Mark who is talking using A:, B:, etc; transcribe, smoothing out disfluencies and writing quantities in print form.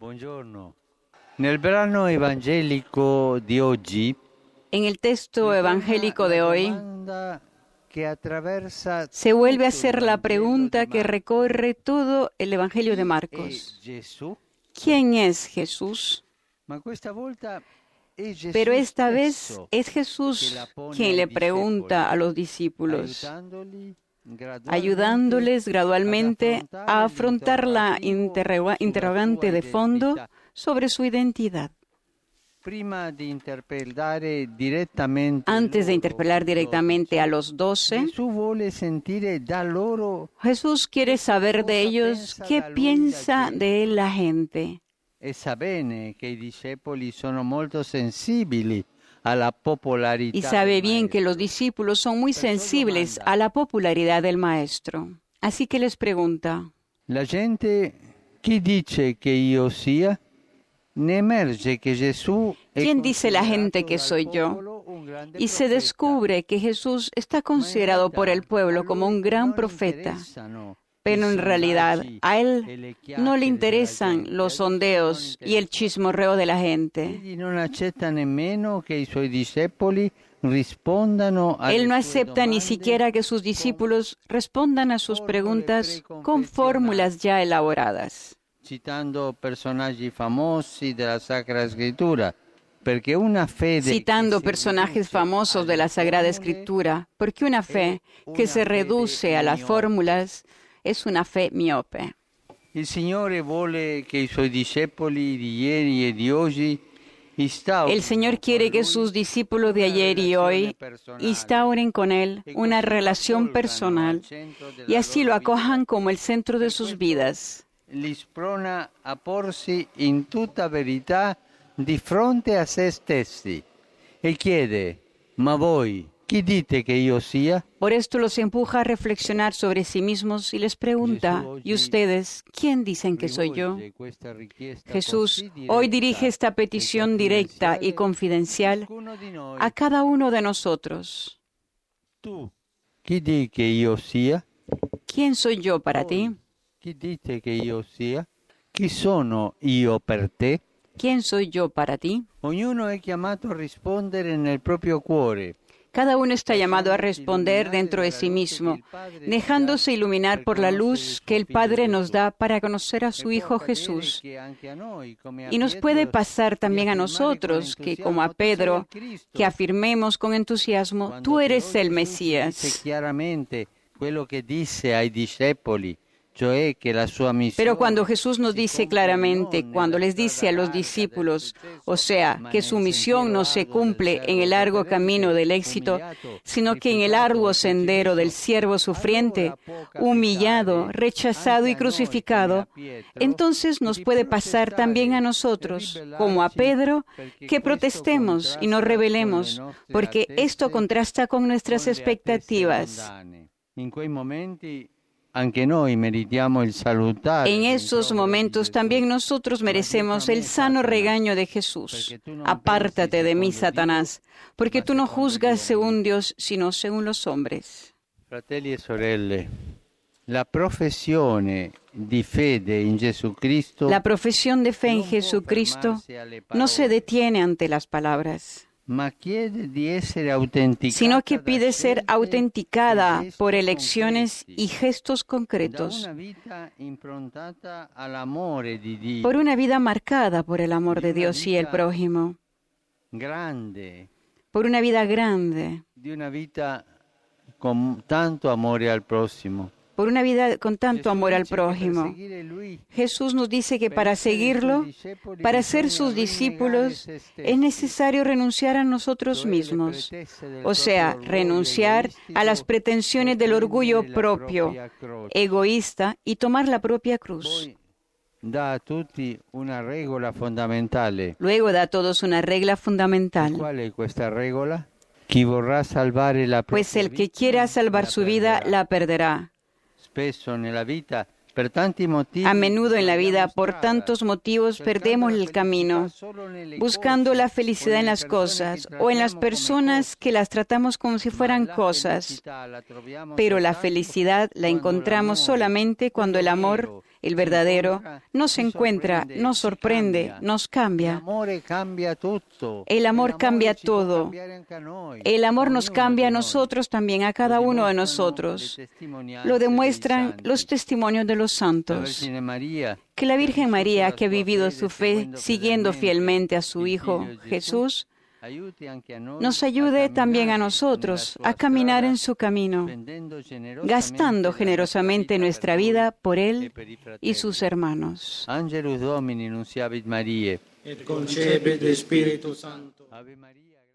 A: Buongiorno. Nel brano evangelico di oggi
B: En el texto evangélico de hoy se vuelve a hacer la pregunta que recorre todo el Evangelio de Marcos. ¿Quién es Jesús? Pero esta vez es Jesús quien le pregunta a los discípulos, ayudándoles gradualmente a afrontar la interrogante de fondo sobre su identidad. Antes de interpelar directamente a los 12, Jesús quiere saber de ellos qué piensa de él la gente.
A: Y sabe bien
B: que los discípulos son muy sensibles a la popularidad del Maestro. Así que les pregunta:
A: La gente, ¿chi dice que yo sea? Ne emerge que Jesús
B: ¿Quién dice la gente que soy yo? Y se descubre que Jesús está considerado por el pueblo como un gran profeta. Pero en realidad a él no le interesan los sondeos y el chismorreo de la gente.
A: Él no
B: acepta ni siquiera que sus discípulos respondan a sus preguntas con fórmulas ya elaboradas.
A: Citando personajes famosos de la Sacra Escritura.
B: Personajes famosos de la Sagrada Escritura, porque una fe que se reduce a las fórmulas es una fe miope.
A: El Señor
B: quiere que sus discípulos de ayer y hoy instauren con Él una relación personal y así lo acojan como el centro de sus vidas.
A: Li sprona a porsi in tutta verità di fronte a se stessi e chiede: ma voi chi dite che io sia?
B: Por esto los empuja a reflexionar sobre sí mismos y les pregunta: ¿y ustedes quién dicen que soy yo? Jesús hoy dirige esta petición directa y confidencial a cada uno de nosotros.
A: ¿Tú chi dici che io sia?
B: ¿Quién soy yo para ti?
A: Chi dite che io sia? Chi sono io per te?
B: ¿Quién soy yo para ti?
A: Ognuno è chiamato a rispondere nel proprio cuore.
B: Cada uno está llamado a responder dentro de sí mismo, dejándose iluminar por la luz que el Padre nos da para conocer a su Hijo Jesús. Y nos puede pasar también a nosotros, que como a Pedro, que afirmemos con entusiasmo: tú eres el Mesías.
A: Quello che disse ai discepoli.
B: Pero cuando Jesús nos dice claramente, cuando les dice a los discípulos, o sea, que su misión no se cumple en el largo camino del éxito, sino que en el arduo sendero del siervo sufriente, humillado, rechazado y crucificado, entonces nos puede pasar también a nosotros, como a Pedro, que protestemos y nos rebelemos, porque esto contrasta con nuestras expectativas. En esos momentos también nosotros merecemos el sano regaño de Jesús. Apártate de mí, Satanás, porque tú no juzgas según Dios, sino según los hombres.
A: Fratelli e sorelle, la profesión de fe en Jesucristo
B: no se detiene ante las palabras, sino que pide ser autenticada por elecciones y gestos concretos, por una vida marcada por el amor de Dios y el prójimo, por una vida grande,
A: con tanto amor al próximo.
B: Por una vida con tanto amor al prójimo. Jesús nos dice que para seguirlo, para ser sus discípulos, es necesario renunciar a nosotros mismos. O sea, renunciar a las pretensiones del orgullo propio, egoísta, y tomar la propia cruz.
A: Da a tutti una regola fondamentale.
B: Luego da a todos una regla fundamental.
A: ¿Cuál es esta regola?
B: Pues el que quiera salvar su vida la perderá. A menudo en la vida, por tantos motivos, perdemos el camino, buscando la felicidad en las cosas o en las personas que las tratamos como si fueran cosas. Pero la felicidad la encontramos solamente cuando el amor el verdadero, nos encuentra, nos sorprende, nos cambia. El amor cambia todo. El amor nos cambia a nosotros también, a cada uno de nosotros. Lo demuestran los testimonios de los santos. Que la Virgen María, que ha vivido su fe siguiendo fielmente a su Hijo Jesús, nos ayude también a nosotros a caminar en su camino, gastando generosamente nuestra vida por Él y sus hermanos.
A: Angelus Domini nunciavit Mariae.
C: Et concepit Spiritus Sancto.
A: Ave Maria.